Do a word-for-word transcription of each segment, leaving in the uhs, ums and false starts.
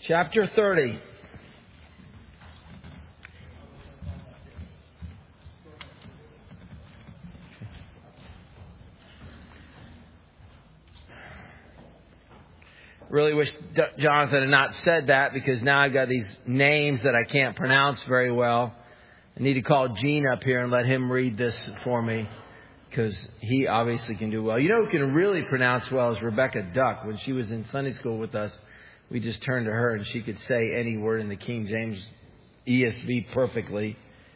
chapter thirty. Really wish D- Jonathan had not said that, because now I've got these names that I can't pronounce very well. I need to call Gene up here and let him read this for me, because he obviously can do well. You know who can really pronounce well is Rebecca Duck. When she was in Sunday school with us, we just turned to her and she could say any word in the King James E S V perfectly.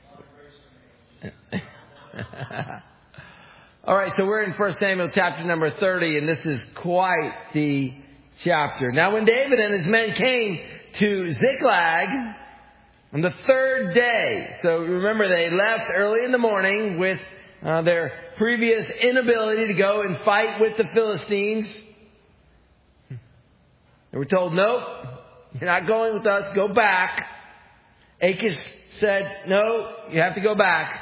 All right, so we're in First Samuel chapter number thirty, and this is quite the chapter. Now when David and his men came to Ziklag on the third day, so remember they left early in the morning with uh, their previous inability to go and fight with the Philistines. They were told, nope, you're not going with us, go back. Achish said, no, you have to go back.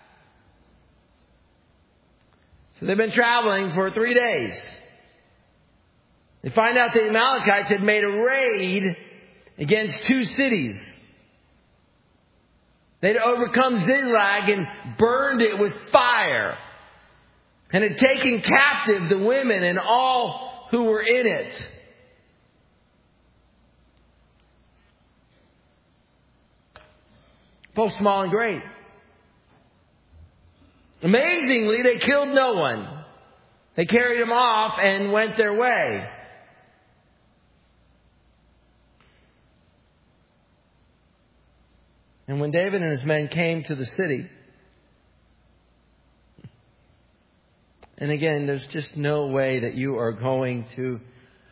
So they've been traveling for three days. They find out the Amalekites had made a raid against two cities. They'd overcome Ziklag and burned it with fire, and had taken captive the women and all who were in it. Both small and great. Amazingly, they killed no one. They carried them off and went their way. And when David and his men came to the city, and again, there's just no way that you are going to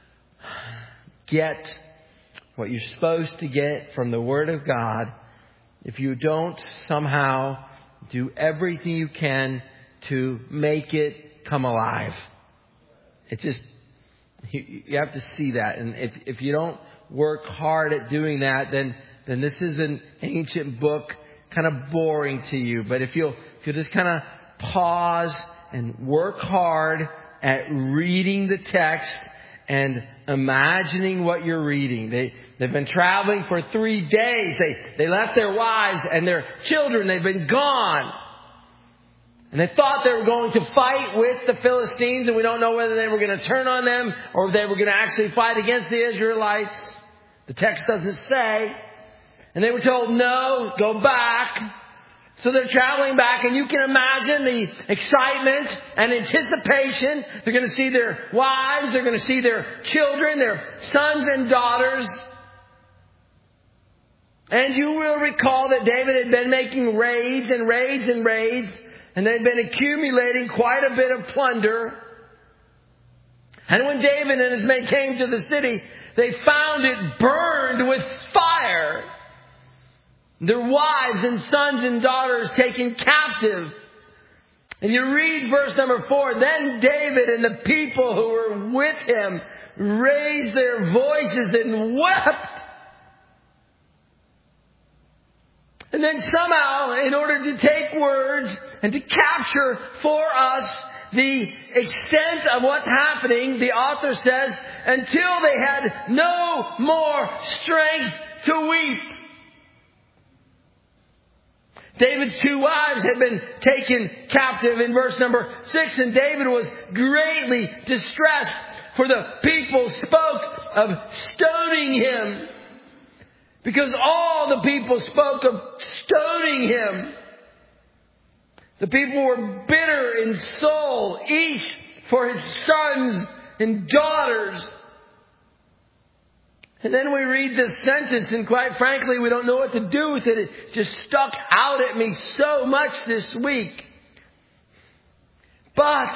get what you're supposed to get from the Word of God if you don't somehow do everything you can to make it come alive. It just, you, you have to see that. And if, if you don't work hard at doing that, then then this is an ancient book, kind of boring to you. But if you'll, if you'll just kind of pause and work hard at reading the text and imagining what you're reading. They, they've been traveling for three days. They, they left their wives and their children. They've been gone. And they thought they were going to fight with the Philistines, and we don't know whether they were going to turn on them or if they were going to actually fight against the Israelites. The text doesn't say. And they were told, no, go back. So they're traveling back, and you can imagine the excitement and anticipation. They're going to see their wives. They're going to see their children, their sons and daughters. And you will recall that David had been making raids and raids and raids, and they'd been accumulating quite a bit of plunder. And when David and his men came to the city, they found it burned with fire. Their wives and sons and daughters taken captive. And you read verse number four. Then David and the people who were with him raised their voices and wept. And then somehow, in order to take words and to capture for us the extent of what's happening, the author says, until they had no more strength to weep. David's two wives had been taken captive in verse number six, and David was greatly distressed, for the people spoke of stoning him. Because all the people spoke of stoning him. The people were bitter in soul, each for his sons and daughters. And then we read this sentence, and quite frankly, we don't know what to do with it. It just stuck out at me so much this week. But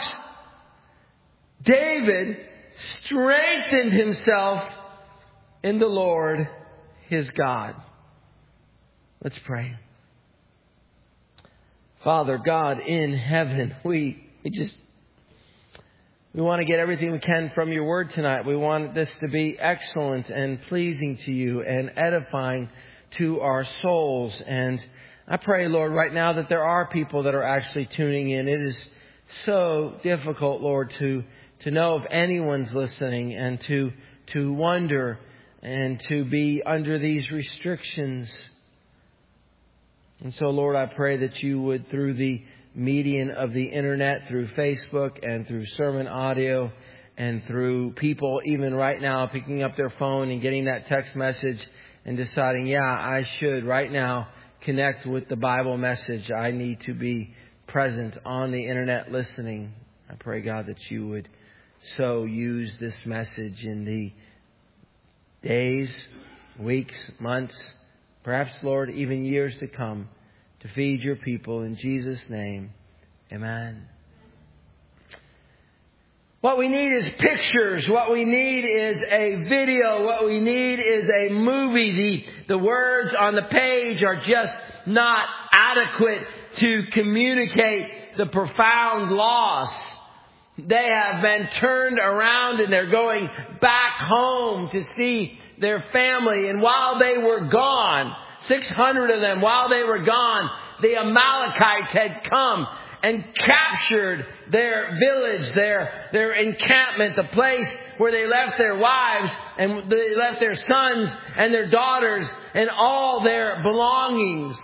David strengthened himself in the Lord his God. Let's pray. Father God in heaven, we, we just We want to get everything we can from your word tonight. We want this to be excellent and pleasing to you and edifying to our souls. And I pray, Lord, right now that there are people that are actually tuning in. It is so difficult, Lord, to, to know if anyone's listening and to, to wonder and to be under these restrictions. And so, Lord, I pray that you would, through the medium of the internet, through Facebook and through sermon audio and through people even right now picking up their phone and getting that text message and deciding, yeah, I should right now connect with the Bible message. I need to be present on the internet listening. I pray, God, that you would so use this message in the days, weeks, months, perhaps, Lord, even years to come, to feed your people. In Jesus' name, amen. What we need is pictures. What we need is a video. What we need is a movie. The, the words on the page are just not adequate to communicate the profound loss. They have been turned around and they're going back home to see their family. And while they were gone, six hundred of them, while they were gone, the Amalekites had come and captured their village, their, their encampment, the place where they left their wives and they left their sons and their daughters and all their belongings.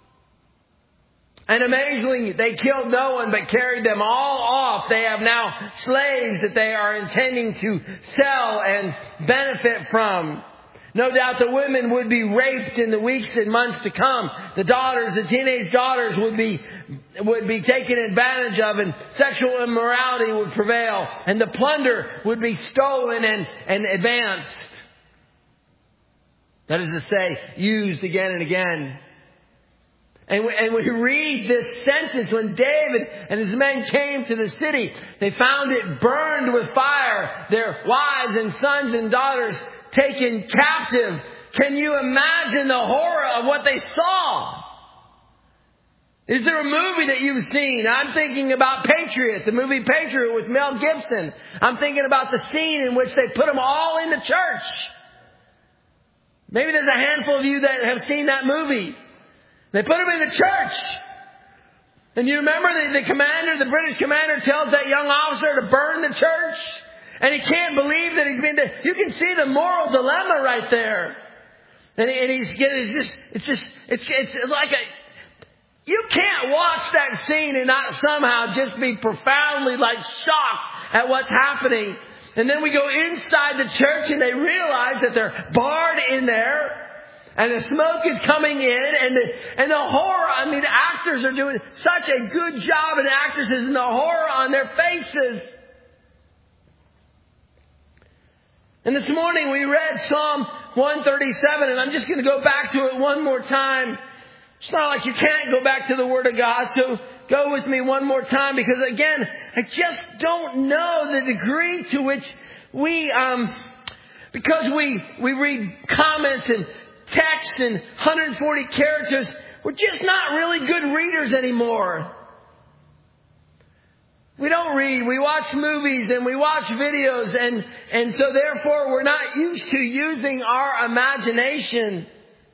And amazingly, they killed no one but carried them all off. They have now slaves that they are intending to sell and benefit from. No doubt the women would be raped in the weeks and months to come. The daughters, the teenage daughters would be, would be taken advantage of, and sexual immorality would prevail. And the plunder would be stolen and, and advanced. That is to say, used again and again. And we, and we read this sentence, when David and his men came to the city, they found it burned with fire, their wives and sons and daughters taken captive. Can you imagine the horror of what they saw? Is there a movie that you've seen? I'm thinking about Patriot, the movie Patriot with Mel Gibson. I'm thinking about the scene in which they put them all in the church. Maybe there's a handful of you that have seen that movie. They put him in the church. And you remember the, the commander, the British commander tells that young officer to burn the church. And he can't believe that he's been, you can see the moral dilemma right there. And, he, and he's getting, it's just, it's just, it's, it's like a, you can't watch that scene and not somehow just be profoundly like shocked at what's happening. And then we go inside the church and they realize that they're barred in there. And the smoke is coming in, and the, and the horror, I mean, the actors are doing such a good job, and the actresses, and the horror on their faces. And this morning we read Psalm one thirty-seven, and I'm just going to go back to it one more time. It's not like you can't go back to the Word of God, so go with me one more time, because again, I just don't know the degree to which we, um, because we, we read comments and text and one hundred forty characters, we're just not really good readers anymore. We don't read. We watch movies and we watch videos, and, and so therefore we're not used to using our imagination.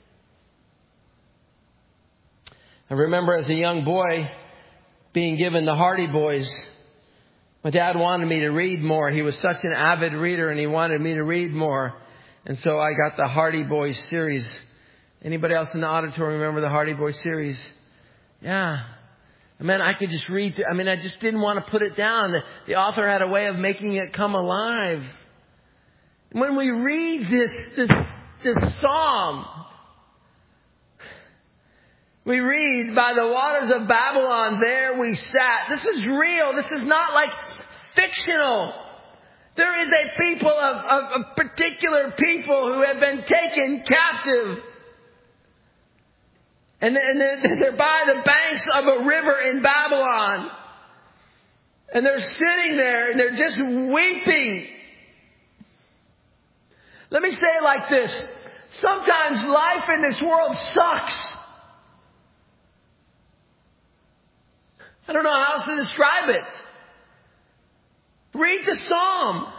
I remember as a young boy being given the Hardy Boys. My dad wanted me to read more. He was such an avid reader and he wanted me to read more. And so I got the Hardy Boys series. Anybody else in the auditorium remember the Hardy Boys series? Yeah. I mean, I could just read. I mean, I just didn't want to put it down. The, the author had a way of making it come alive. When we read this, this, this psalm, we read, by the waters of Babylon, there we sat. This is real. This is not like fictional. There is a people of, of, of particular people who have been taken captive. And, and they're, they're by the banks of a river in Babylon. And they're sitting there and they're just weeping. Let me say it like this. Sometimes life in this world sucks. I don't know how else to describe it. Read the Psalm.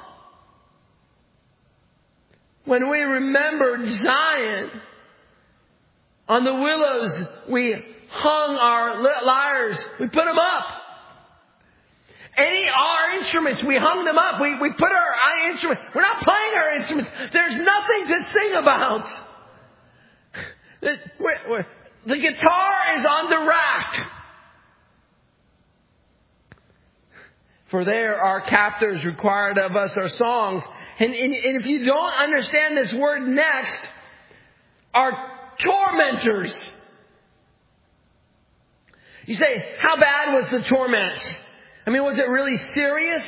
When we remembered Zion, on the willows we hung our lyres. We put them up. Any our instruments, we hung them up. We, we put our, our instruments. We're not playing our instruments. There's nothing to sing about. The, we're, we're, the guitar is on the rack. For there our captors required of us our songs. And, and, and if you don't understand this word next, our tormentors. You say, how bad was the torment? I mean, was it really serious?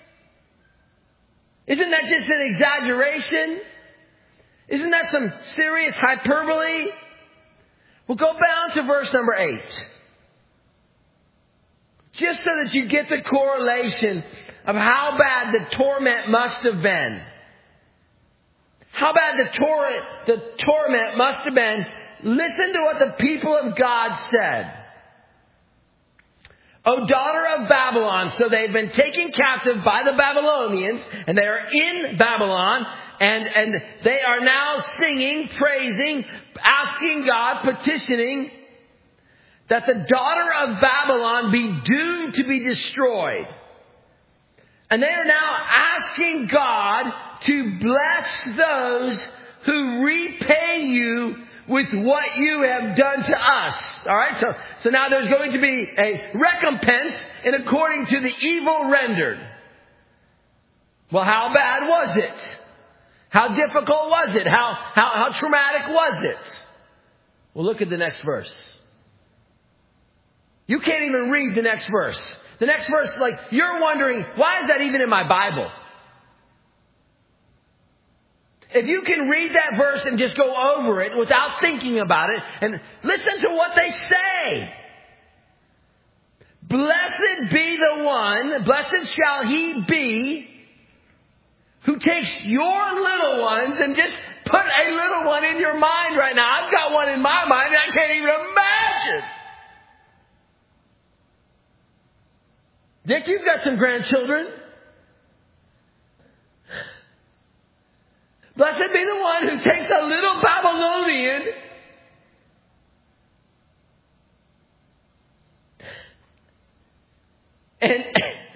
Isn't that just an exaggeration? Isn't that some serious hyperbole? Well, go down to verse number eight. Just so that you get the correlation of how bad the torment must have been. How bad the, tor- the torment must have been. Listen to what the people of God said. O daughter of Babylon. So they've been taken captive by the Babylonians, and they are in Babylon, and, and they are now singing, praising, asking God, petitioning that the daughter of Babylon be doomed to be destroyed. And they are now asking God to bless those who repay you with what you have done to us. All right. So, so now there's going to be a recompense in according to the evil rendered. Well, how bad was it? How difficult was it? How, how, how traumatic was it? Well, look at the next verse. You can't even read the next verse. The next verse, like, you're wondering, why is that even in my Bible? If you can read that verse and just go over it without thinking about it and listen to what they say. Blessed be the one, blessed shall he be, who takes your little ones and just put a little one in your mind right now. I've got one in my mind and I can't even imagine. Dick, you've got some grandchildren. Blessed be the one who takes a little Babylonian and,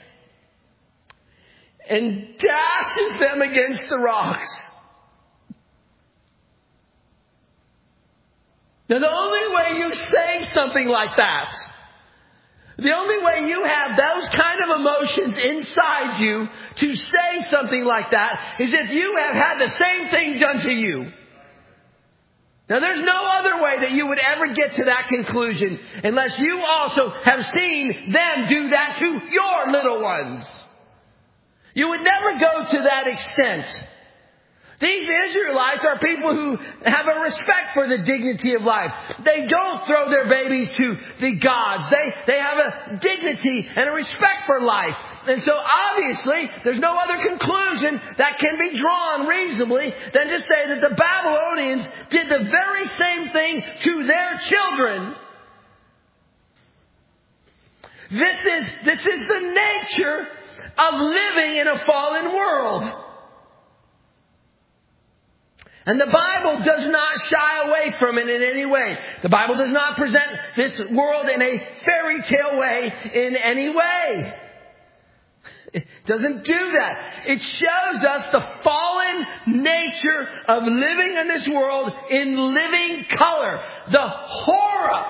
and dashes them against the rocks. Now, the only way you say something like that, the only way you have those kind of emotions inside you to say something like that is if you have had the same thing done to you. Now, there's no other way that you would ever get to that conclusion unless you also have seen them do that to your little ones. You would never go to that extent. These Israelites are people who have a respect for the dignity of life. They don't throw their babies to the gods. They, they have a dignity and a respect for life. And so obviously, there's no other conclusion that can be drawn reasonably than to say that the Babylonians did the very same thing to their children. This is, this is the nature of living in a fallen world. And the Bible does not shy away from it in any way. The Bible does not present this world in a fairy tale way in any way. It doesn't do that. It shows us the fallen nature of living in this world in living color. The horror.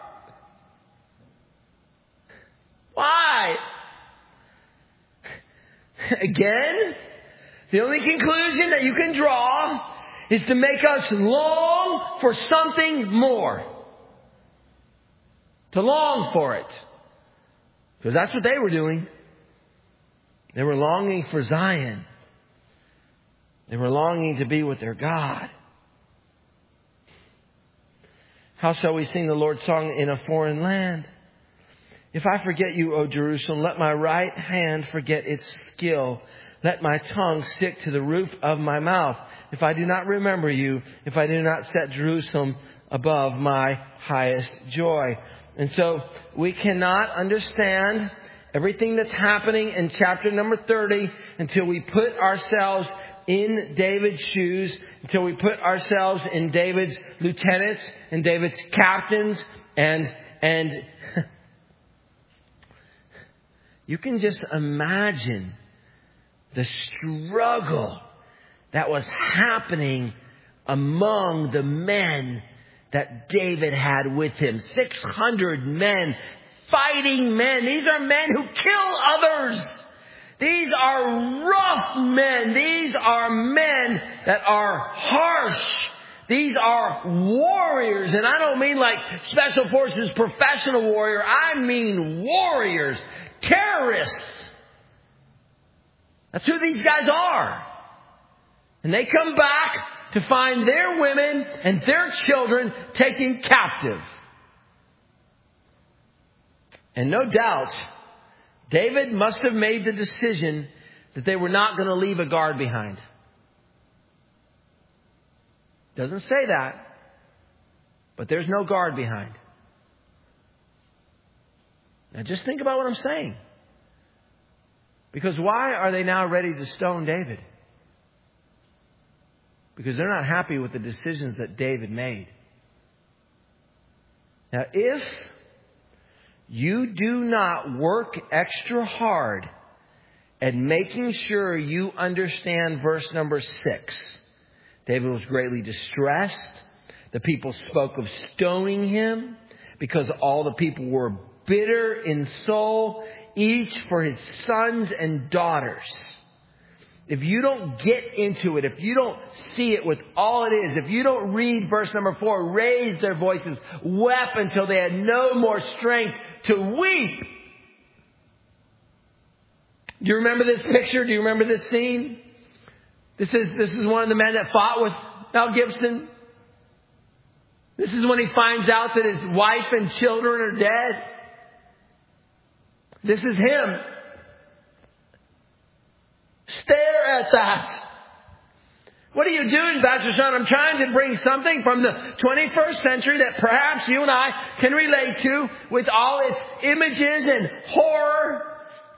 Why? Again, the only conclusion that you can draw is to make us long for something more. To long for it. Because that's what they were doing. They were longing for Zion. They were longing to be with their God. How shall we sing the Lord's song in a foreign land? If I forget you, O Jerusalem, let my right hand forget its skill. Let my tongue stick to the roof of my mouth. If I do not remember you, if I do not set Jerusalem above my highest joy. And so we cannot understand everything that's happening in chapter number thirty until we put ourselves in David's shoes, until we put ourselves in David's lieutenants and David's captains and, and You can just imagine the struggle that was happening among the men that David had with him. six hundred men, fighting men. These are men who kill others. These are rough men. These are men that are harsh. These are warriors. And I don't mean like special forces professional warrior. I mean warriors. Terrorists. That's who these guys are. And they come back to find their women and their children taken captive. And no doubt, David must have made the decision that they were not going to leave a guard behind. Doesn't say that, but there's no guard behind. Now just think about what I'm saying. Because why are they now ready to stone David? Because they're not happy with the decisions that David made. Now, if you do not work extra hard at making sure you understand verse number six, David was greatly distressed. The people spoke of stoning him because all the people were bitter in soul, each for his sons and daughters. If you don't get into it, if you don't see it with all it is, if you don't read verse number four, raised their voices, wept until they had no more strength to weep. Do you remember this picture? Do you remember this scene? This is, this is one of the men that fought with Mel Gibson. This is when he finds out that his wife and children are dead. This is him. Stare at that. What are you doing, Pastor Sean? I'm trying to bring something from the twenty-first century that perhaps you and I can relate to with all its images and horror.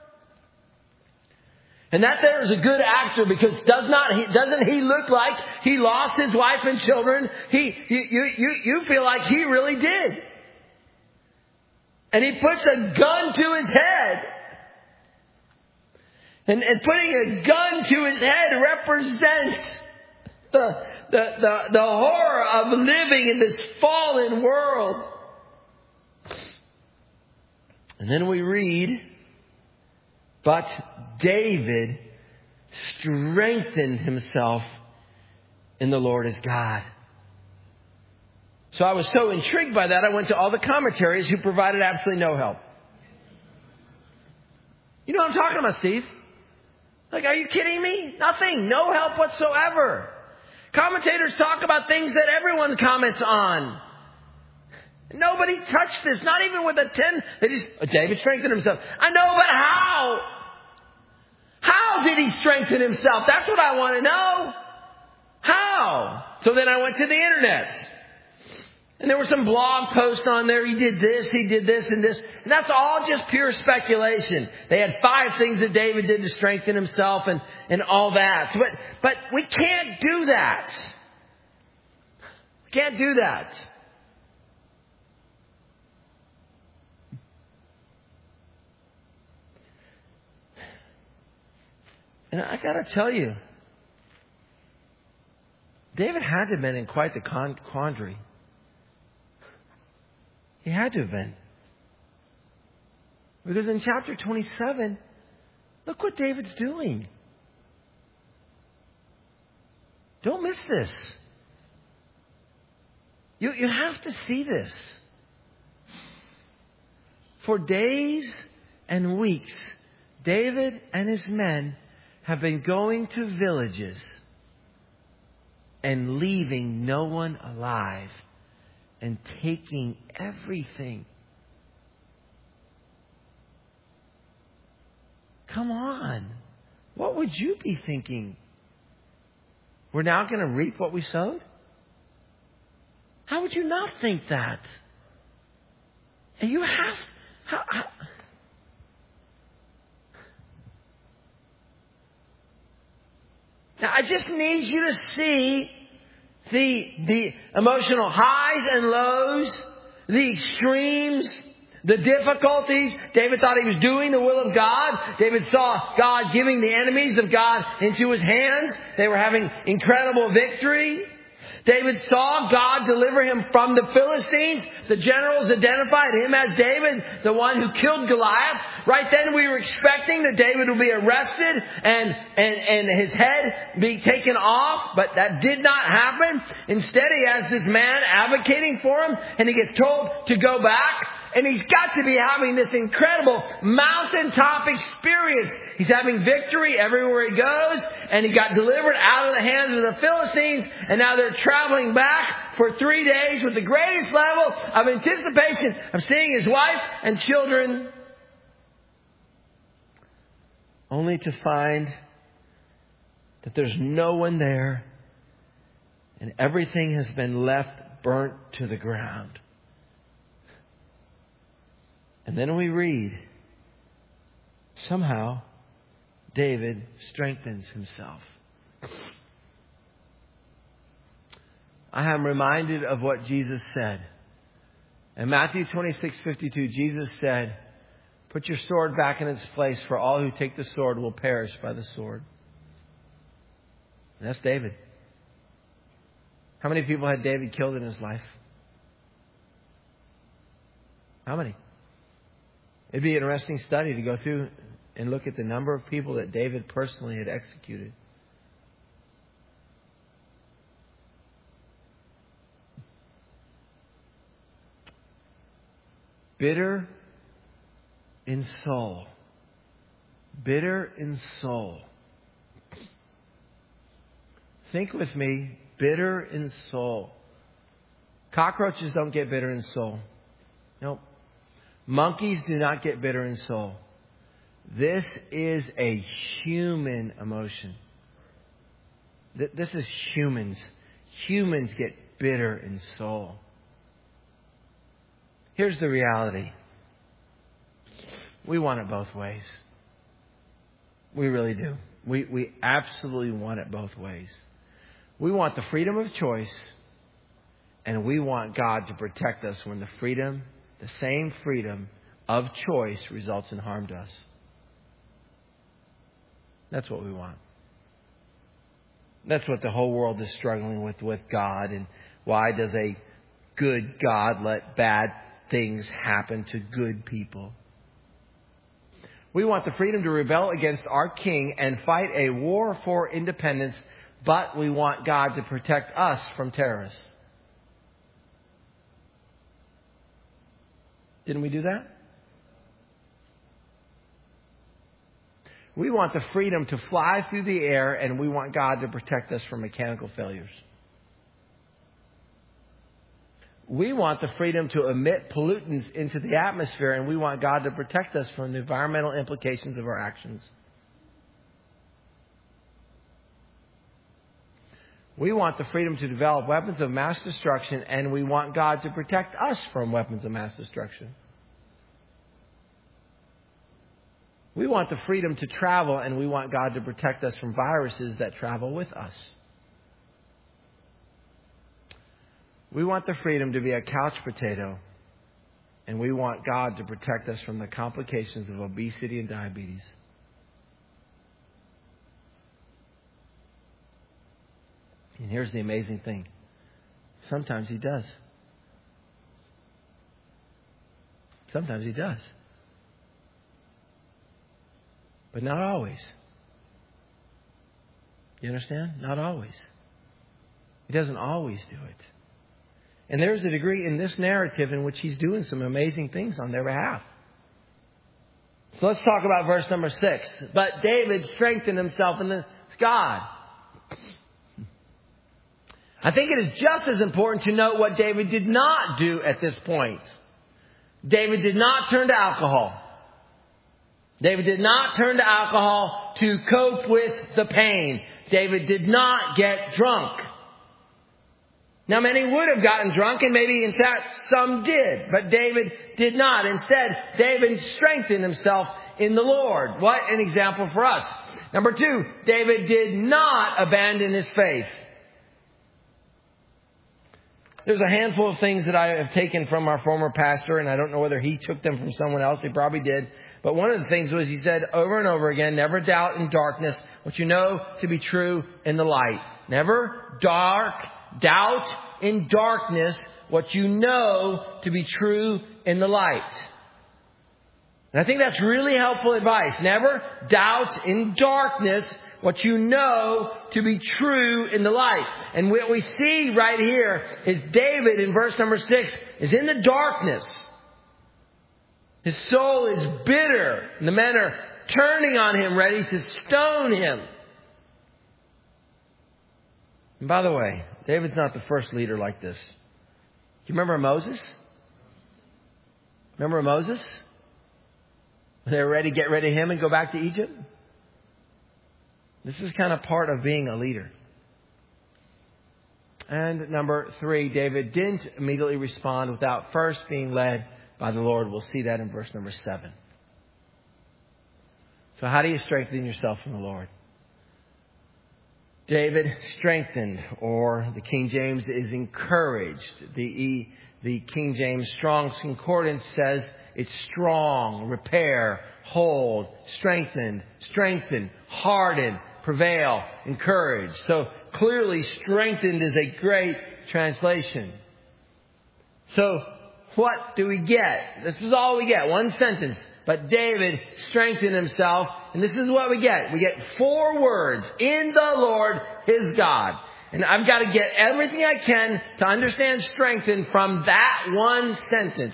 And that there is a good actor because does not he, doesn't he look like he lost his wife and children? He you you you feel like he really did. And he puts a gun to his head. And, and putting a gun to his head represents the, the, the, the horror of living in this fallen world. And then we read, but David strengthened himself in the Lord his God. So I was so intrigued by that, I went to all the commentaries who provided absolutely no help. You know what I'm talking about, Steve? Like, are you kidding me? Nothing. No help whatsoever. Commentators talk about things that everyone comments on. Nobody touched this. Not even with a ten. They just, oh, David strengthened himself. I know, but how? How did he strengthen himself? That's what I want to know. How? So then I went to the internet. And there were some blog posts on there. He did this, he did this, and this. And that's all just pure speculation. They had five things that David did to strengthen himself and, and all that. But, but we can't do that. We can't do that. And I got to tell you, David had to have been in quite the quandary. He had to have been. Because in chapter twenty-seven, look what David's doing. Don't miss this. You, you have to see this. For days and weeks, David and his men have been going to villages and leaving no one alive and taking everything. Come on. What would you be thinking? We're now going to reap what we sowed? How would you not think that? And you have... How, how, now, I just need you to see the, the emotional highs and lows, the extremes, The difficulties, David thought he was doing the will of God. David saw God giving the enemies of God into his hands. They were having incredible victory. David saw God deliver him from the Philistines. The generals identified him as David, the one who killed Goliath. Right then we were expecting that David would be arrested and, and, and his head be taken off, but that did not happen. Instead, he has this man advocating for him, and he gets told to go back. And he's got to be having this incredible mountaintop experience. He's having victory everywhere he goes. And he got delivered out of the hands of the Philistines. And now they're traveling back for three days with the greatest level of anticipation of seeing his wife and children. Only to find that there's no one there. And everything has been left burnt to the ground. And then we read, somehow David strengthens himself. I am reminded of what Jesus said. In Matthew twenty-six fifty-two, Jesus said, "Put your sword back in its place, for all who take the sword will perish by the sword." And that's David. How many people had David killed in his life? How many? It'd be an interesting study to go through and look at the number of people that David personally had executed. Bitter in soul. Bitter in soul. Think with me, bitter in soul. Cockroaches don't get bitter in soul. Nope. Monkeys do not get bitter in soul. This is a human emotion. This is humans. Humans get bitter in soul. Here's the reality. We want it both ways. We really do. We, we absolutely want it both ways. We want the freedom of choice, and we want God to protect us when the freedom The same freedom of choice results in harm to us. That's what we want. That's what the whole world is struggling with with God. And why does a good God let bad things happen to good people? We want the freedom to rebel against our king and fight a war for independence, but we want God to protect us from terrorists. Didn't we do that? We want the freedom to fly through the air, and we want God to protect us from mechanical failures. We want the freedom to emit pollutants into the atmosphere, and we want God to protect us from the environmental implications of our actions. We want the freedom to develop weapons of mass destruction, and we want God to protect us from weapons of mass destruction. We want the freedom to travel, and we want God to protect us from viruses that travel with us. We want the freedom to be a couch potato, and we want God to protect us from the complications of obesity and diabetes. And here's the amazing thing. Sometimes He does. Sometimes He does. But not always. You understand? Not always. He doesn't always do it. And there's a degree in this narrative in which He's doing some amazing things on their behalf. So let's talk about verse number six. But David strengthened himself in the God. I think it is just as important to note what David did not do at this point. David did not turn to alcohol. David did not turn to alcohol to cope with the pain. David did not get drunk. Now, many would have gotten drunk, and maybe in fact some did, but David did not. Instead, David strengthened himself in the Lord. What an example for us. Number two, David did not abandon his faith. there's a handful of things that I have taken from our former pastor, and I don't know whether he took them from someone else. He probably did. But one of the things was he said over and over again, never doubt in darkness what you know to be true in the light. Never dark, doubt in darkness what you know to be true in the light. And I think that's really helpful advice. Never doubt in darkness what you know to be true in the light. And what we see right here is David in verse number six is in the darkness. His soul is bitter. And the men are turning on him, ready to stone him. And by the way, David's not the first leader like this. Do you remember Moses? Remember Moses? They were ready to get rid of him and go back to Egypt? This is kind of part of being a leader. And number three, David didn't immediately respond without first being led by the Lord. We'll see that in verse number seven. So how do you strengthen yourself in the Lord? David strengthened, or the King James is encouraged. The, e, the King James Strong's Concordance says it's strong, repair, hold, strengthened, strengthen, harden, prevail, encourage. So clearly strengthened is a great translation. So what do we get? This is all we get. One sentence. But David strengthened himself. And this is what we get. We get four words. In the Lord, his God. And I've got to get everything I can to understand strengthen from that one sentence.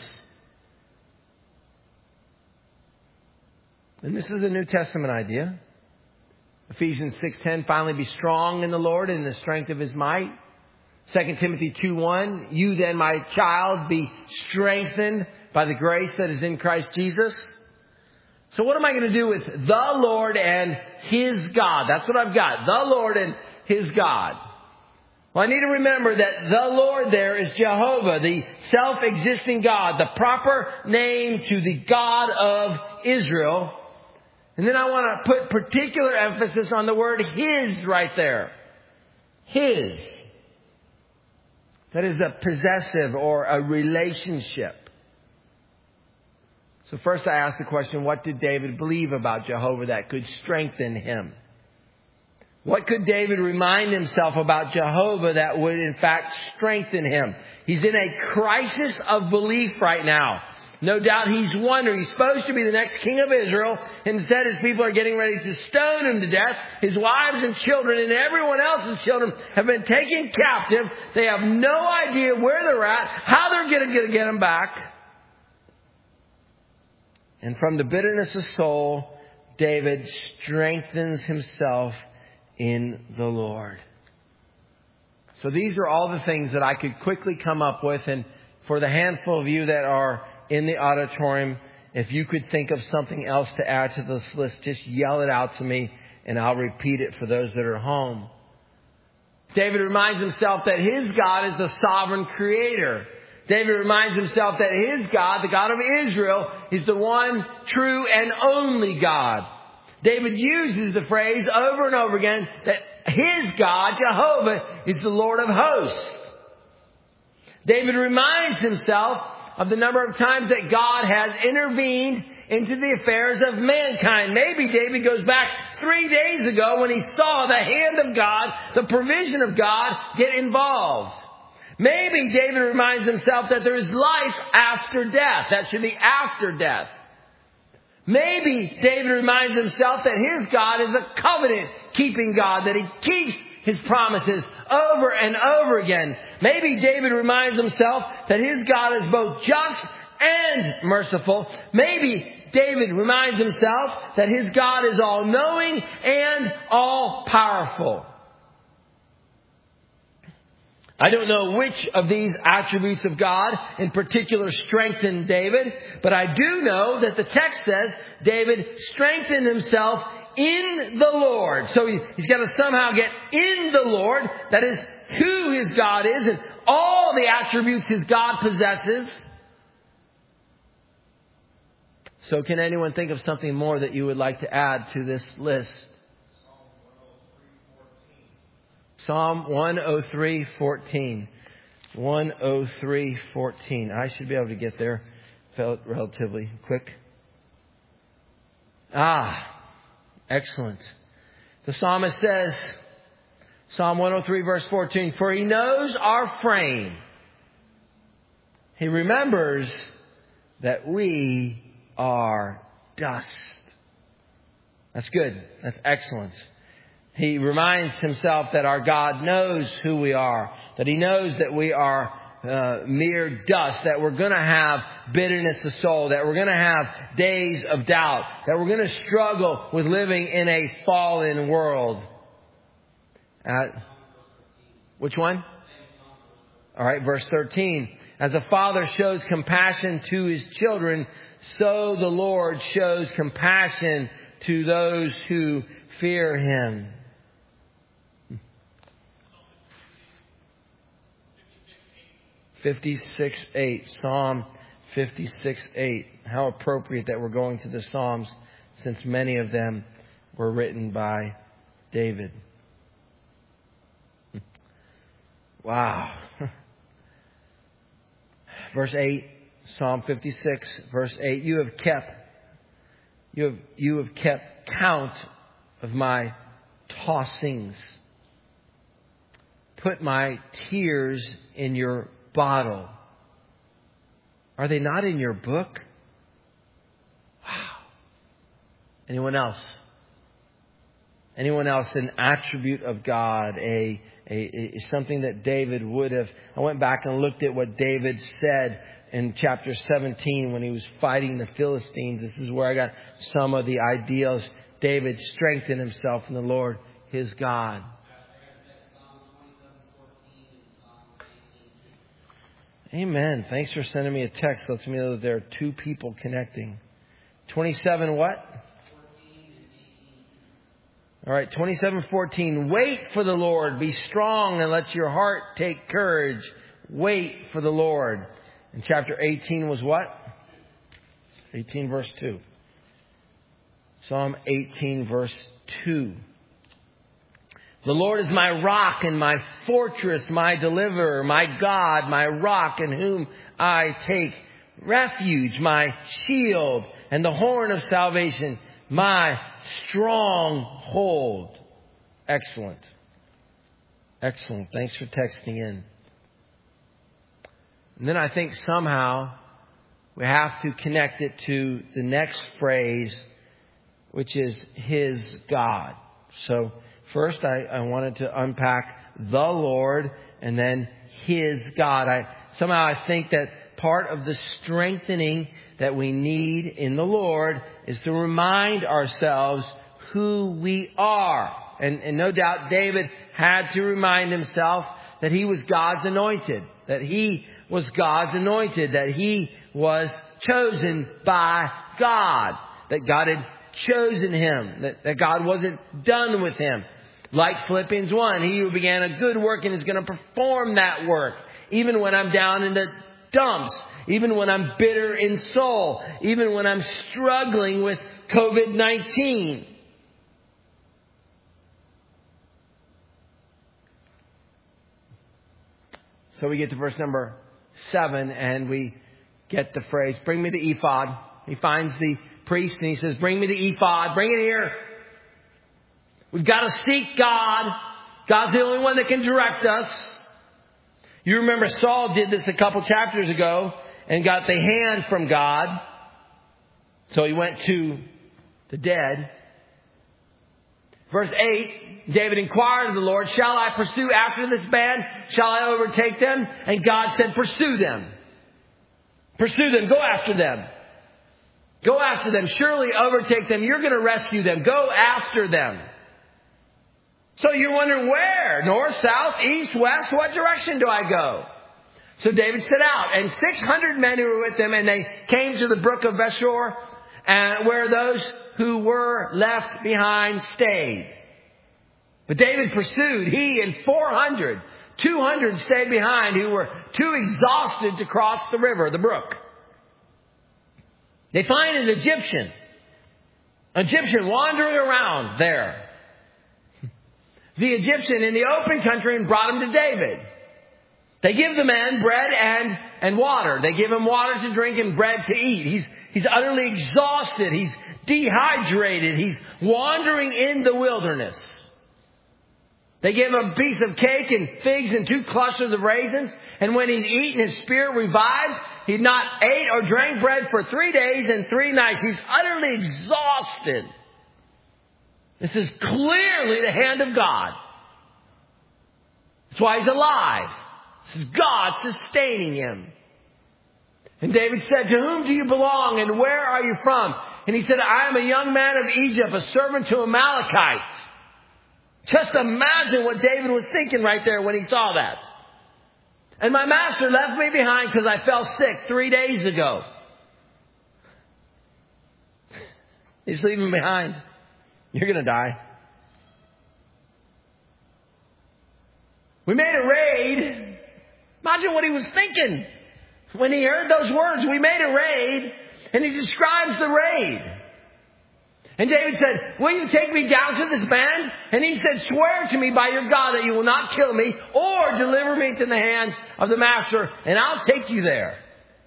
And this is a New Testament idea. Ephesians six ten, finally be strong in the Lord and in the strength of his might. Second Timothy two one, you then, my child, be strengthened by the grace that is in Christ Jesus. So what am I going to do with the Lord and his God? That's what I've got. The Lord and his God. Well, I need to remember that the Lord there is Jehovah, the self-existing God, the proper name to the God of Israel. And then I want to put particular emphasis on the word his right there. His. That is a possessive or a relationship. So first I asked the question, what did David believe about Jehovah that could strengthen him? What could David remind himself about Jehovah that would in fact strengthen him? He's in a crisis of belief right now. No doubt he's wondering. He's supposed to be the next king of Israel. Instead, his people are getting ready to stone him to death. His wives and children and everyone else's children have been taken captive. They have no idea where they're at, how they're going to get them back. And from the bitterness of soul, David strengthens himself in the Lord. So these are all the things that I could quickly come up with. And for the handful of you that are in the auditorium, if you could think of something else to add to this list, just yell it out to me and I'll repeat it for those that are home. David reminds himself that his God is the sovereign creator. David reminds himself that his God, the God of Israel, is the one true and only God. David uses the phrase over and over again that his God, Jehovah, is the Lord of hosts. David reminds himself of the number of times that God has intervened into the affairs of mankind. Maybe David goes back three days ago when he saw the hand of God, the provision of God, get involved. Maybe David reminds himself that there is life after death. That should be after death. Maybe David reminds himself that his God is a covenant-keeping God, that he keeps his promises over and over again. Maybe David reminds himself that his God is both just and merciful. Maybe David reminds himself that his God is all-knowing and all-powerful. I don't know which of these attributes of God in particular strengthened David, but I do know that the text says David strengthened himself in the Lord. So he, he's got to somehow get in the Lord. That is who his God is and all the attributes his God possesses. So can anyone think of something more that you would like to add to this list? Psalm one oh three fourteen. one oh three fourteen. I should be able to get there relatively quick. Ah, excellent. The psalmist says, Psalm one oh three verse fourteen, for He knows our frame. He remembers that we are dust. That's good. That's excellent. He reminds himself that our God knows who we are, that He knows that we are uh, mere dust, that we're going to have bitterness of soul, that we're going to have days of doubt, that we're going to struggle with living in a fallen world. Uh, which one? All right, verse thirteen. As a father shows compassion to his children, so the Lord shows compassion to those who fear Him. fifty-six eight. Psalm fifty-six eight. How appropriate that we're going to the Psalms, since many of them were written by David. Wow. Verse eight, Psalm fifty-six, verse eight. You have kept, you have, you have kept count of my tossings. Put my tears in your bottle. Are they not in your book? Wow. Anyone else? Anyone else? An attribute of God, a A, a, something that David would have. I went back and looked at what David said in chapter seventeen when he was fighting the Philistines. This is where I got some of the ideals. David strengthened himself in the Lord, his God. Amen. Thanks for sending me a text. Lets me know that there are two people connecting. twenty-seven what? All right, twenty-seven fourteen. Wait for the Lord. Be strong and let your heart take courage. Wait for the Lord. And chapter eighteen was what? eighteen verse two. Psalm eighteen verse two. The Lord is my rock and my fortress, my deliverer, my God, my rock in whom I take refuge, my shield and the horn of salvation, my stronghold. Excellent. Excellent. Thanks for texting in. And then I think somehow we have to connect it to the next phrase, which is His God. So first I, I wanted to unpack the Lord and then His God. I somehow I think that part of the strengthening that we need in the Lord is to remind ourselves who we are. And, and no doubt David had to remind himself that he was God's anointed, that he was God's anointed, that he was chosen by God, that God had chosen him, that, that God wasn't done with him. Like Philippians one, He who began a good work and is going to perform that work. Even when I'm down in the dumps, even when I'm bitter in soul, even when I'm struggling with covid nineteen. So we get to verse number seven and we get the phrase, bring me the ephod. He finds the priest and he says, bring me the ephod, bring it here. We've got to seek God. God's the only one that can direct us. You remember Saul did this a couple chapters ago and got the hand from God. So he went to the dead. Verse eight, David inquired of the Lord, shall I pursue after this band? Shall I overtake them? And God said, pursue them. Pursue them. Go after them. Go after them. Surely overtake them. You're going to rescue them. Go after them. So you're wondering where? North, south, east, west? What direction do I go? So David set out, and six hundred men who were with him, and they came to the brook of Besor, and where those who were left behind stayed. But David pursued, he and four hundred. two hundred stayed behind who were too exhausted to cross the river, the brook. They find an Egyptian. Egyptian wandering around there. The Egyptian in the open country and brought him to David. They give the man bread and, and water. They give him water to drink and bread to eat. He's, he's utterly exhausted. He's dehydrated. He's wandering in the wilderness. They give him a piece of cake and figs and two clusters of raisins. And when he'd eaten, his spirit revived. He'd not ate or drank bread for three days and three nights. He's utterly exhausted. This is clearly the hand of God. That's why he's alive. This is God sustaining him. And David said, to whom do you belong and where are you from? And he said, I am a young man of Egypt, a servant to Amalekites. Just imagine what David was thinking right there when he saw that. And my master left me behind because I fell sick three days ago. He's leaving me behind. You're going to die. We made a raid. Imagine what he was thinking when he heard those words. We made a raid, and he describes the raid. And David said, will you take me down to this band? And he said, swear to me by your God that you will not kill me or deliver me into the hands of the master, and I'll take you there.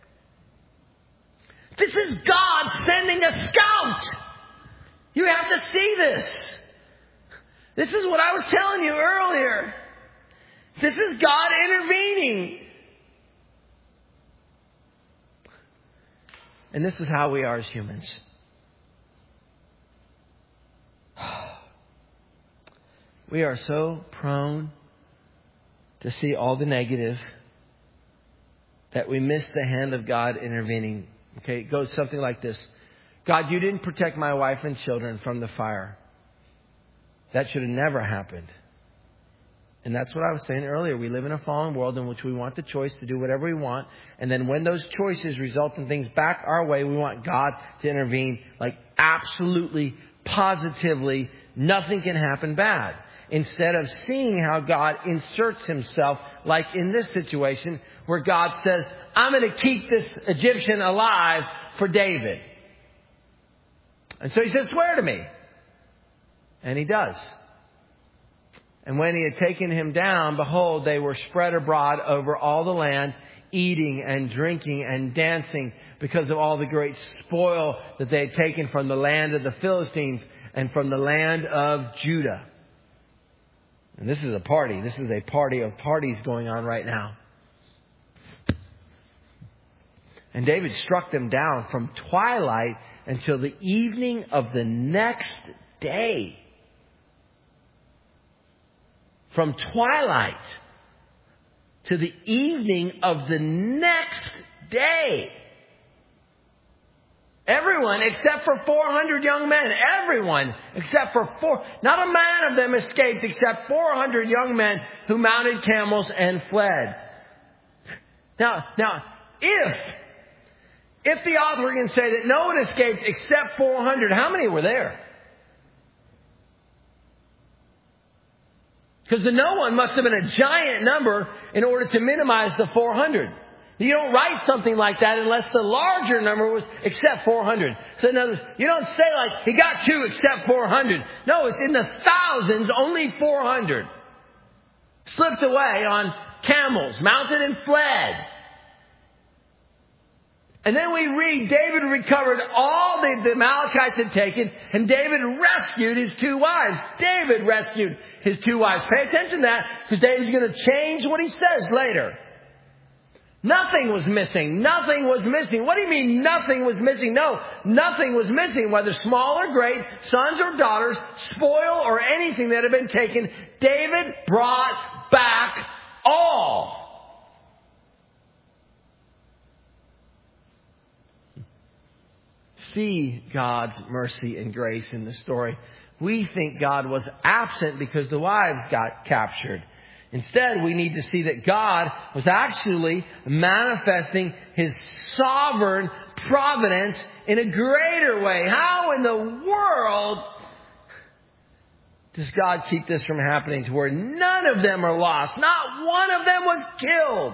This is God sending a scout. You have to see this. This is what I was telling you earlier. This is God intervening. And this is how we are as humans. We are so prone to see all the negative that we miss the hand of God intervening. Okay, it goes something like this. God, you didn't protect my wife and children from the fire. That should have never happened. And that's what I was saying earlier. We live in a fallen world in which we want the choice to do whatever we want. And then when those choices result in things back our way, we want God to intervene. Like absolutely, positively, nothing can happen bad. Instead of seeing how God inserts himself, like in this situation, where God says, I'm going to keep this Egyptian alive for David. And so he says, swear to me. And he does. And when he had taken him down, behold, they were spread abroad over all the land, eating and drinking and dancing because of all the great spoil that they had taken from the land of the Philistines and from the land of Judah. And this is a party. This is a party of parties going on right now. And David struck them down from twilight until the evening of the next day. From twilight to the evening of the next day. Everyone except for four hundred young men. Everyone except for four. Not a man of them escaped except four hundred young men who mounted camels and fled. Now, now, if, if the author can say that no one escaped except four hundred, how many were there? Because the no one must have been a giant number in order to minimize the four hundred. You don't write something like that unless the larger number was except four hundred. So in other words, you don't say like, he got two except four hundred. No, it's in the thousands, only four hundred. Slipped away on camels, mounted and fled. And then we read, David recovered all that the Amalekites had taken, and David rescued his two wives. David rescued his two wives. Pay attention to that, because David's going to change what he says later. Nothing was missing. Nothing was missing. What do you mean nothing was missing? No, nothing was missing, whether small or great, sons or daughters, spoil or anything that had been taken. David brought back all. See God's mercy and grace in the story. We think God was absent because the wives got captured. Instead, we need to see that God was actually manifesting his sovereign providence in a greater way. How in the world does God keep this from happening to where none of them are lost? Not one of them was killed.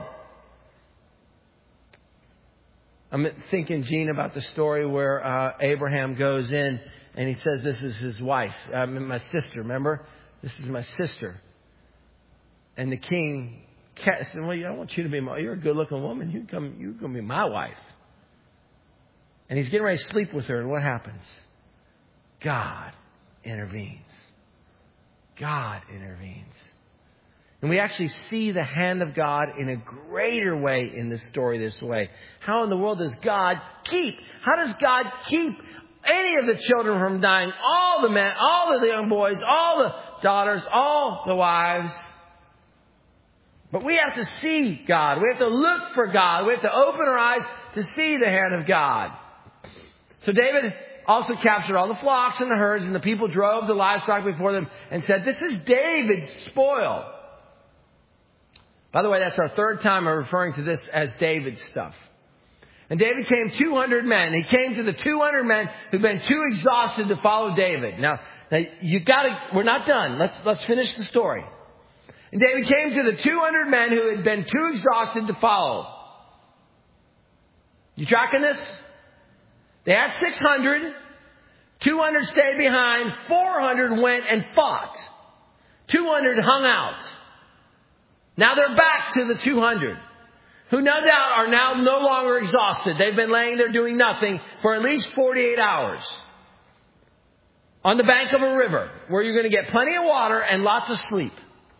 I'm thinking, Gene, about the story where uh, Abraham goes in and he says, this is his wife, uh, my sister, remember? This is my sister. And the king Cat said, well, I don't want you to be my, you're a good looking woman. You come, you're going to be my wife. And he's getting ready to sleep with her. And what happens? God intervenes. God intervenes. And we actually see the hand of God in a greater way in this story this way. How in the world does God keep? How does God keep any of the children from dying? All the men, all the young boys, all the daughters, all the wives. But we have to see God. We have to look for God. We have to open our eyes to see the hand of God. So David also captured all the flocks and the herds, and the people drove the livestock before them and said, this is David's spoil. By the way, that's our third time I'm referring to this as David's stuff. And David came two hundred men. He came to the two hundred men who'd been too exhausted to follow David. Now, now you gotta, we're not done. Let's, let's finish the story. And David came to the two hundred men who had been too exhausted to follow. You tracking this? They had six hundred. two hundred stayed behind. four hundred went and fought. two hundred hung out. Now they're back to the two hundred, who no doubt are now no longer exhausted. They've been laying there doing nothing for at least forty-eight hours on the bank of a river where you're going to get plenty of water and lots of sleep.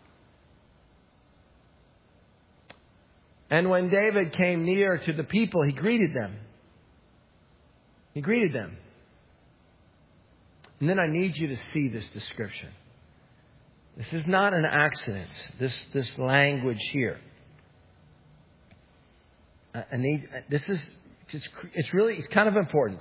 And when David came near to the people, he greeted them. He greeted them. And then I need you to see this description. This is not an accident, this, this language here. I need, this is, it's, it's really, it's kind of important.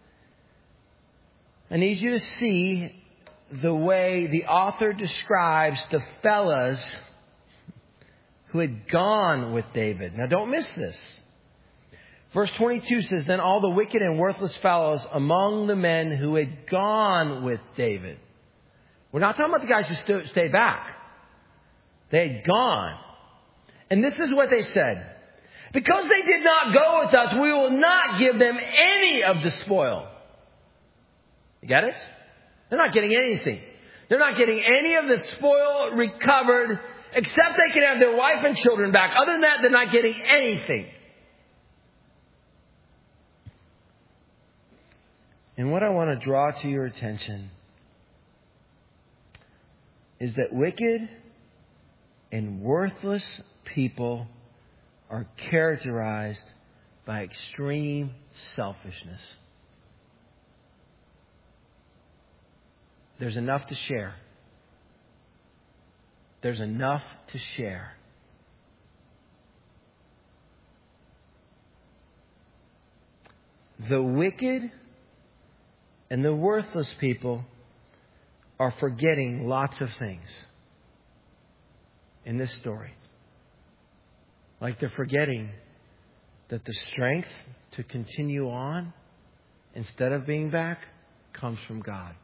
I need you to see the way the author describes the fellas who had gone with David. Now don't miss this. Verse twenty-two says, then all the wicked and worthless fellows among the men who had gone with David. We're not talking about the guys who st- stayed back. They had gone. And this is what they said. Because they did not go with us, we will not give them any of the spoil. You get it? They're not getting anything. They're not getting any of the spoil recovered, except they can have their wife and children back. Other than that, they're not getting anything. And what I want to draw to your attention is that wicked and worthless people are characterized by extreme selfishness. There's enough to share. There's enough to share. The wicked and the worthless people are forgetting lots of things in this story. Like they're forgetting that the strength to continue on instead of being back comes from God.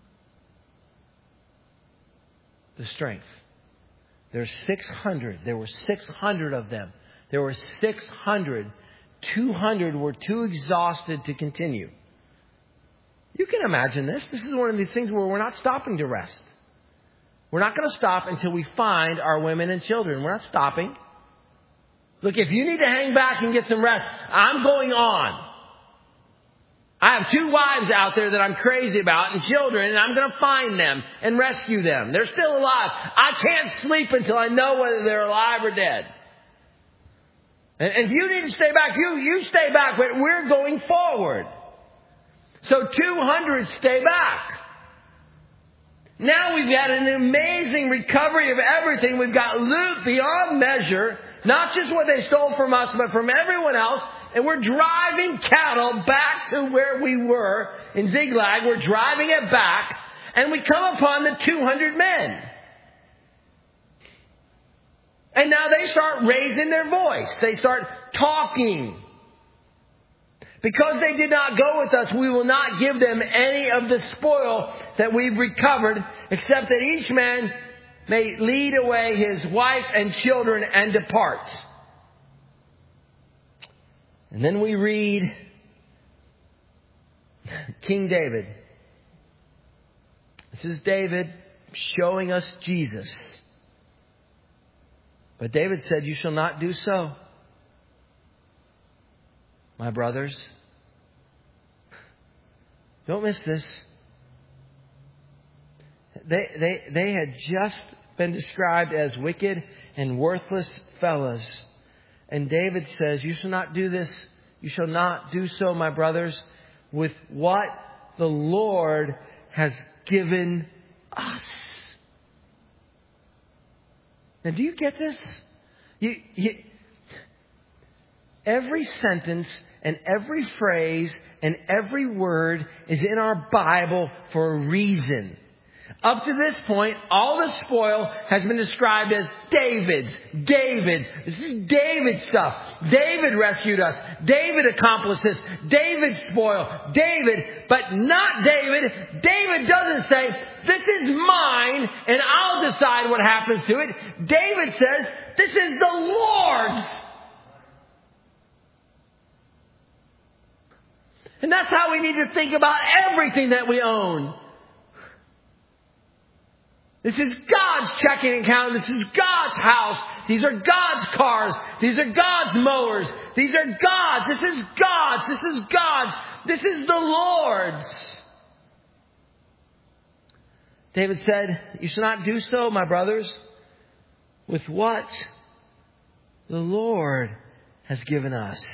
The strength. There's six hundred. There were six hundred of them. There were six hundred. two hundred were too exhausted to continue. You can imagine this. This is one of these things where we're not stopping to rest. We're not going to stop until we find our women and children. We're not stopping. Look, if you need to hang back and get some rest, I'm going on. I have two wives out there that I'm crazy about and children, and I'm going to find them and rescue them. They're still alive. I can't sleep until I know whether they're alive or dead. And if you need to stay back, you, you stay back, but we're going forward. So two hundred stay back. Now we've got an amazing recovery of everything. We've got loot beyond measure. Not just what they stole from us, but from everyone else. And we're driving cattle back to where we were in Ziklag. We're driving it back. And we come upon the two hundred men. And now they start raising their voice. They start talking. Because they did not go with us, we will not give them any of the spoil that we've recovered, except that each man may lead away his wife and children and depart. And then we read King David. This is David showing us Jesus. But David said, you shall not do so, my brothers. Don't miss this. They, they, they had just been described as wicked and worthless fellows. And David says, you shall not do this. You shall not do so, my brothers, with what the Lord has given us. Now, do you get this? You, you, every sentence and every phrase and every word is in our Bible for a reason. Up to this point, all the spoil has been described as David's. David's. This is David's stuff. David rescued us. David accomplished this. David's spoil. David, but not David. David doesn't say, this is mine and I'll decide what happens to it. David says, this is the Lord's. And that's how we need to think about everything that we own. This is God's checking account. This is God's house. These are God's cars. These are God's mowers. These are God's. This is God's. This is God's. This is the Lord's. David said, you shall not do so, my brothers, with what the Lord has given us.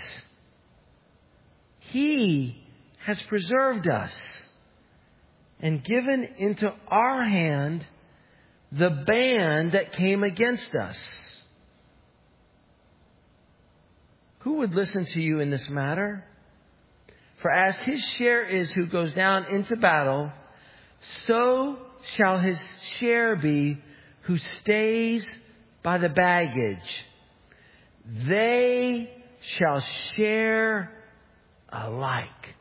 He has preserved us and given into our hand the band that came against us. Who would listen to you in this matter? For as his share is who goes down into battle, so shall his share be who stays by the baggage. They shall share alike.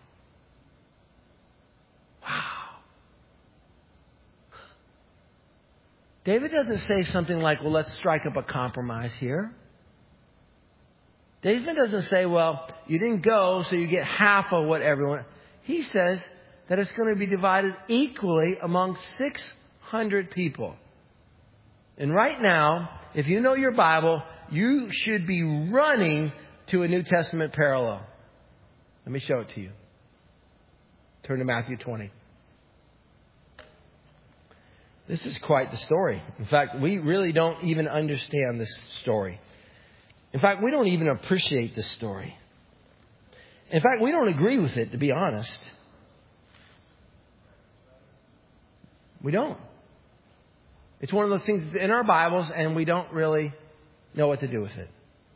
Wow. David doesn't say something like, well, let's strike up a compromise here. David doesn't say, well, you didn't go, so you get half of what everyone... He says that it's going to be divided equally among six hundred people. And right now, if you know your Bible, you should be running to a New Testament parallel. Let me show it to you. Turn to Matthew twenty. This is quite the story. In fact, we really don't even understand this story. In fact, we don't even appreciate this story. In fact, we don't agree with it, to be honest. We don't. It's one of those things in our Bibles, and we don't really know what to do with it.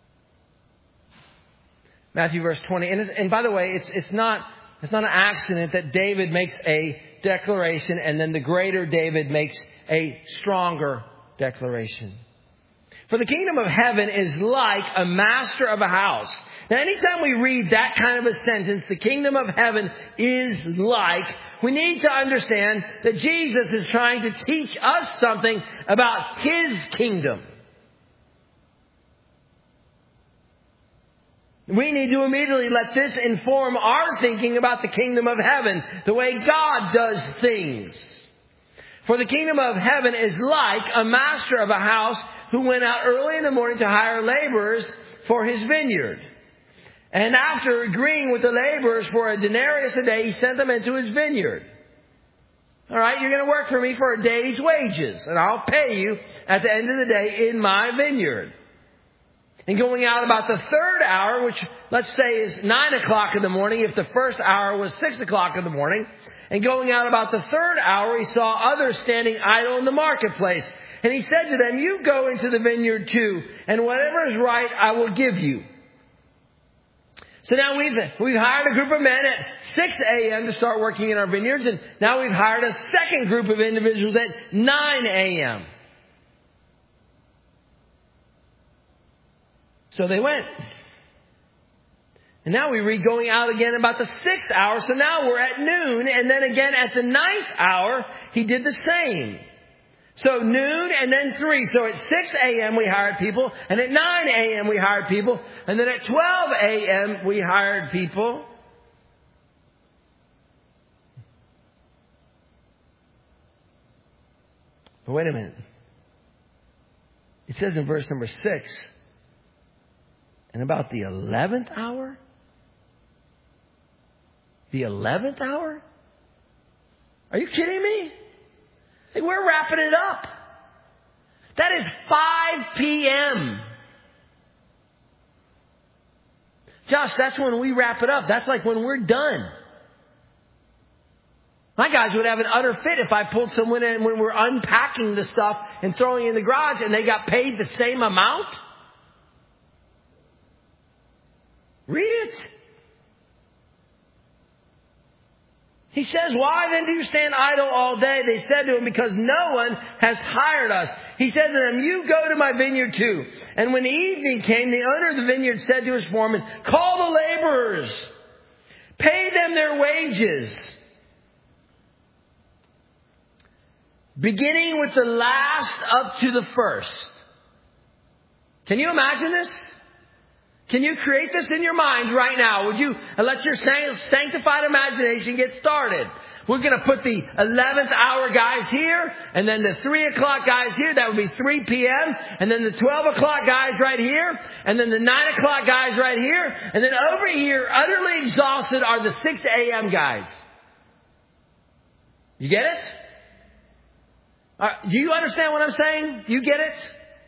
Matthew verse twenty. And, and by the way, it's, it's not, it's not an accident that David makes a declaration and then the greater David makes a stronger declaration. For the kingdom of heaven is like a master of a house. Now, anytime we read that kind of a sentence, the kingdom of heaven is like, we need to understand that Jesus is trying to teach us something about his kingdom. We need to immediately let this inform our thinking about the kingdom of heaven, the way God does things. For the kingdom of heaven is like a master of a house who went out early in the morning to hire laborers for his vineyard. And after agreeing with the laborers for a denarius a day, he sent them into his vineyard. All right, you're going to work for me for a day's wages, and I'll pay you at the end of the day in my vineyard. And going out about the third hour, which let's say is nine o'clock in the morning, if the first hour was six o'clock in the morning, and going out about the third hour, he saw others standing idle in the marketplace. And he said to them, you go into the vineyard too, and whatever is right, I will give you. So now we've, we've hired a group of men at six a.m. to start working in our vineyards, and now we've hired a second group of individuals at nine a.m. So they went. And now we read going out again about the sixth hour. So now we're at noon. And then again at the ninth hour, he did the same. So noon and then three. So at six a.m. we hired people. And at nine a.m. we hired people. And then at twelve a.m. we hired people. But wait a minute. It says in verse number six, and about the eleventh hour? The eleventh hour? Are you kidding me? Like, we're wrapping it up. That is five p.m. Josh, that's when we wrap it up. That's like when we're done. My guys would have an utter fit if I pulled someone in when we're unpacking the stuff and throwing it in the garage and they got paid the same amount. Read it. He says, why then do you stand idle all day? They said to him, because no one has hired us. He said to them, you go to my vineyard too. And when the evening came, the owner of the vineyard said to his foreman, call the laborers, pay them their wages, beginning with the last up to the first. Can you imagine this? Can you create this in your mind right now? Would you let your sanctified imagination get started? We're going to put the eleventh hour guys here, and then the three o'clock guys here. That would be three p.m. And then the twelve o'clock guys right here. And then the nine o'clock guys right here. And then over here, utterly exhausted, are the six a.m. guys. You get it? Uh, do you understand what I'm saying? Do you get it?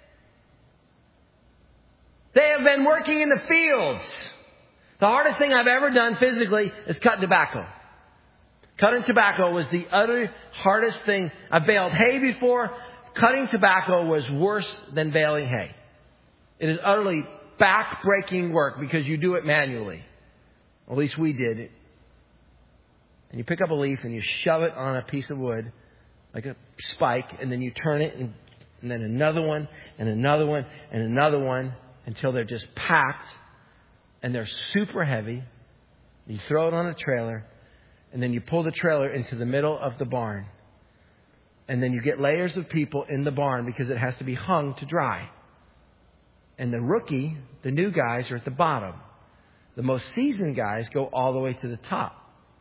They have been working in the fields. The hardest thing I've ever done physically is cut tobacco. Cutting tobacco was the utter hardest thing. I've baled hay before. Cutting tobacco was worse than baling hay. It is utterly back-breaking work because you do it manually. At least we did it. And you pick up a leaf and you shove it on a piece of wood like a spike, and then you turn it, and, and then another one, and another one, and another one, until they're just packed and they're super heavy. You throw it on a trailer, and then you pull the trailer into the middle of the barn. And then you get layers of people in the barn because it has to be hung to dry. And the rookie, the new guys, are at the bottom. The most seasoned guys go all the way to the top.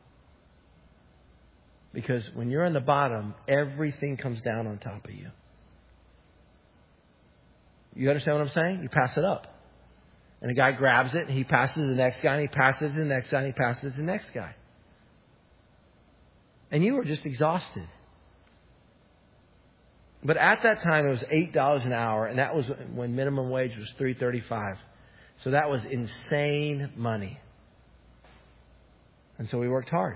Because when you're on the bottom, everything comes down on top of you. You understand what I'm saying? You pass it up. And the guy grabs it, and he passes to the next guy, and he passes to the next guy, and he passes to the next guy. And you were just exhausted. But at that time, it was eight dollars an hour, and that was when minimum wage was three dollars and thirty-five cents. So that was insane money. And so we worked hard.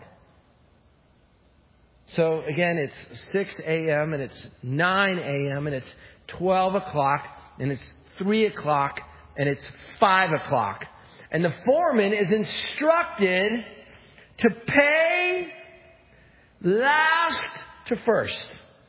So again, it's six a.m. and it's nine a.m. and it's twelve o'clock and it's three o'clock and it's five o'clock. And the foreman is instructed to pay last to first.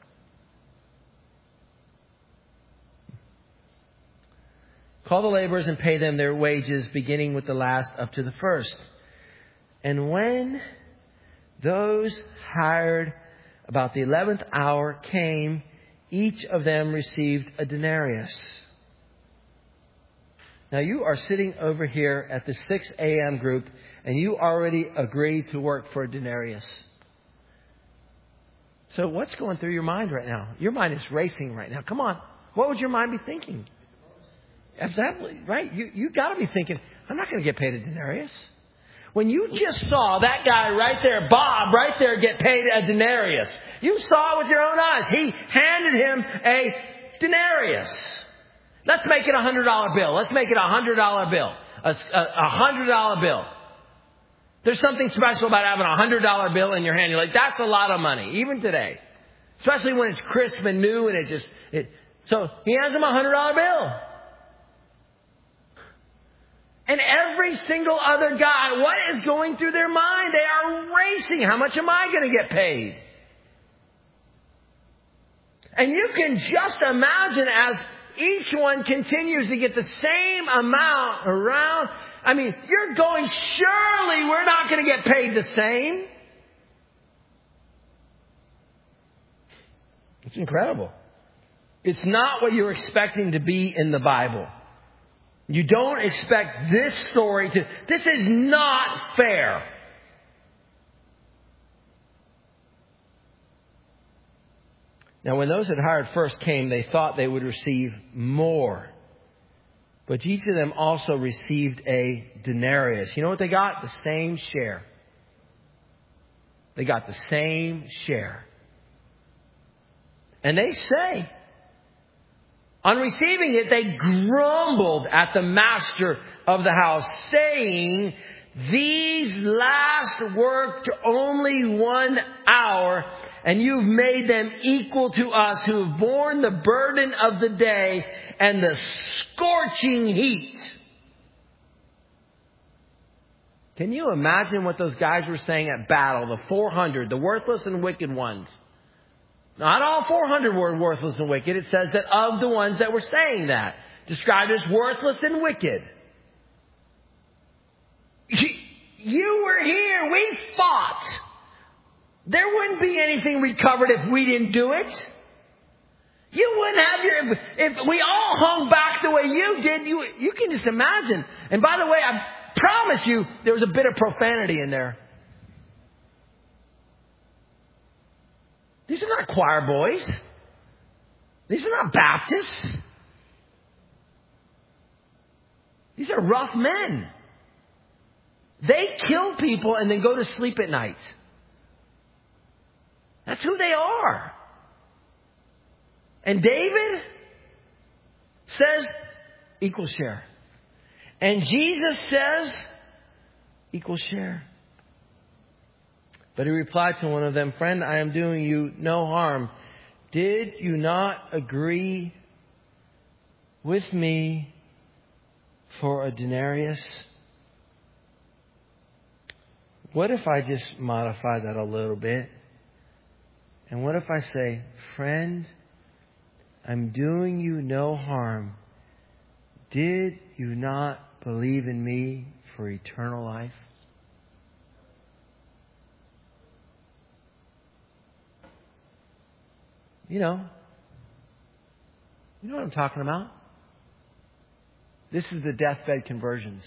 Call the laborers and pay them their wages, beginning with the last up to the first. And when those hired about the eleventh hour came, each of them received a denarius. Now you are sitting over here at the six a.m. group, and you already agreed to work for a denarius. So what's going through your mind right now? Your mind is racing right now. Come on. What would your mind be thinking? Exactly, right? You, you got to be thinking, I'm not going to get paid a denarius. When you just saw that guy right there, Bob, right there, get paid a denarius. You saw it with your own eyes. He handed him a denarius. Let's make it a one hundred dollar bill. Let's make it a one hundred dollar bill. A, a, a one hundred dollar bill. There's something special about having a one hundred dollar bill in your hand. You're like, that's a lot of money, even today. Especially when it's crisp and new and it just... It, so he hands him a one hundred dollar bill. And every single other guy, what is going through their mind? They are racing. How much am I going to get paid? And you can just imagine as each one continues to get the same amount around. I mean, you're going, surely we're not going to get paid the same. It's incredible. It's not what you're expecting to be in the Bible. You don't expect this story to... This is not fair. Now, when those that hired first came, they thought they would receive more. But each of them also received a denarius. You know what they got? The same share. They got the same share. And they say, on receiving it, they grumbled at the master of the house, saying, these last worked only one hour, and you've made them equal to us who have borne the burden of the day and the scorching heat. Can you imagine what those guys were saying at battle? The four hundred, the worthless and wicked ones. Not all four hundred were worthless and wicked. It says that of the ones that were saying that, described as worthless and wicked. You were here. We fought. There wouldn't be anything recovered if we didn't do it. You wouldn't have your... If, if we all hung back the way you did, you, you can just imagine. And by the way, I promise you, there was a bit of profanity in there. These are not choir boys. These are not Baptists. These are rough men. They kill people and then go to sleep at night. That's who they are. And David says, equal share. And Jesus says, equal share. But he replied to one of them, friend, I am doing you no harm. Did you not agree with me for a denarius? What if I just modify that a little bit? And what if I say, friend, I'm doing you no harm. Did you not believe in me for eternal life? You know, you know what I'm talking about? This is the deathbed conversions.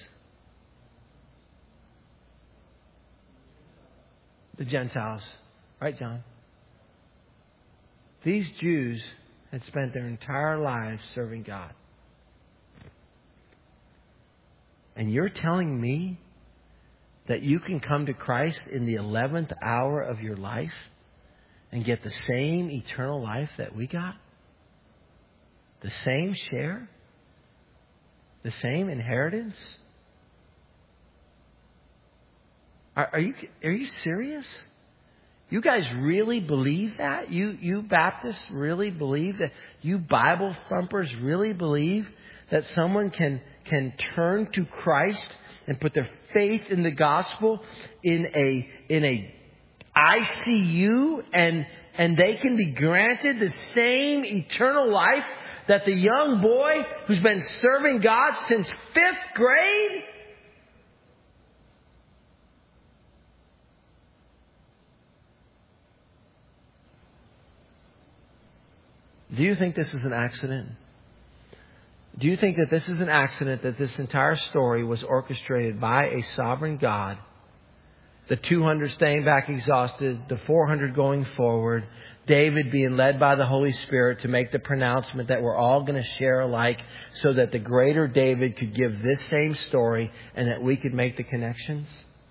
The Gentiles. Right, John? These Jews had spent their entire lives serving God. And you're telling me that you can come to Christ in the eleventh hour of your life and get the same eternal life that we got? The same share? The same inheritance? Are, are you are you serious? You guys really believe that? You you Baptists really believe that? You Bible thumpers really believe that someone can can turn to Christ and put their faith in the gospel in a in a I C U and and they can be granted the same eternal life that the young boy who's been serving God since fifth grade? Do you think this is an accident? Do you think that this is an accident, that this entire story was orchestrated by a sovereign God? The two hundred staying back exhausted, the four hundred going forward, David being led by the Holy Spirit to make the pronouncement that we're all going to share alike so that the greater David could give this same story and that we could make the connections?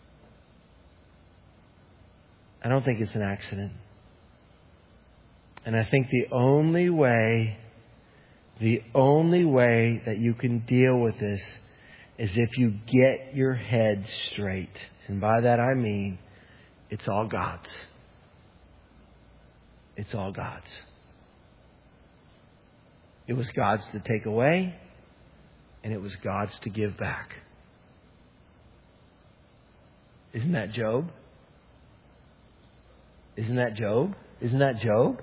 I don't think it's an accident. And I think the only way, the only way that you can deal with this is if you get your head straight. And by that I mean, it's all God's. It's all God's. It was God's to take away, and it was God's to give back. Isn't that Job? Isn't that Job? Isn't that Job?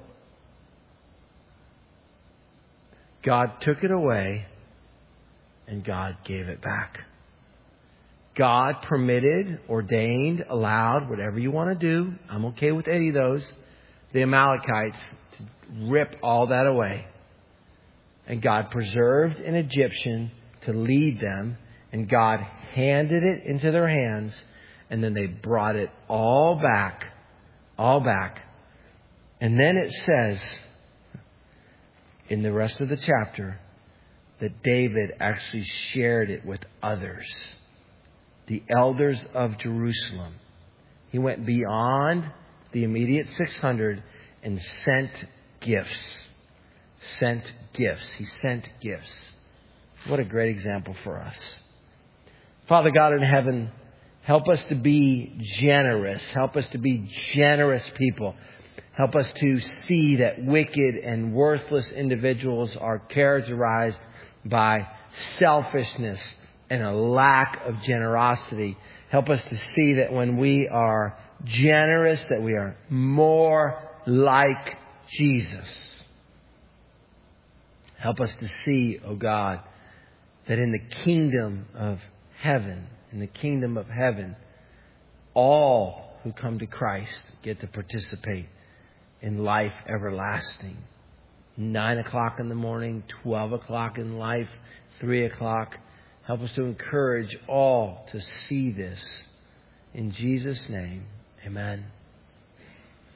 God took it away and God gave it back. God permitted, ordained, allowed, whatever you want to do. I'm okay with any of those. The Amalekites to rip all that away. And God preserved an Egyptian to lead them. And God handed it into their hands. And then they brought it all back. All back. And then it says in the rest of the chapter that David actually shared it with others, the elders of Jerusalem. He went beyond the immediate six hundred and sent gifts. Sent gifts. He sent gifts. What a great example for us. Father God in heaven, help us to be generous. Help us to be generous people. Help us to see that wicked and worthless individuals are characterized by selfishness and a lack of generosity. Help us to see that when we are generous, that we are more like Jesus. Help us to see, oh God, that in the kingdom of heaven, in the kingdom of heaven, all who come to Christ get to participate in life everlasting. Nine o'clock in the morning, twelve o'clock in life, three o'clock. Help us to encourage all to see this. In Jesus' name, amen.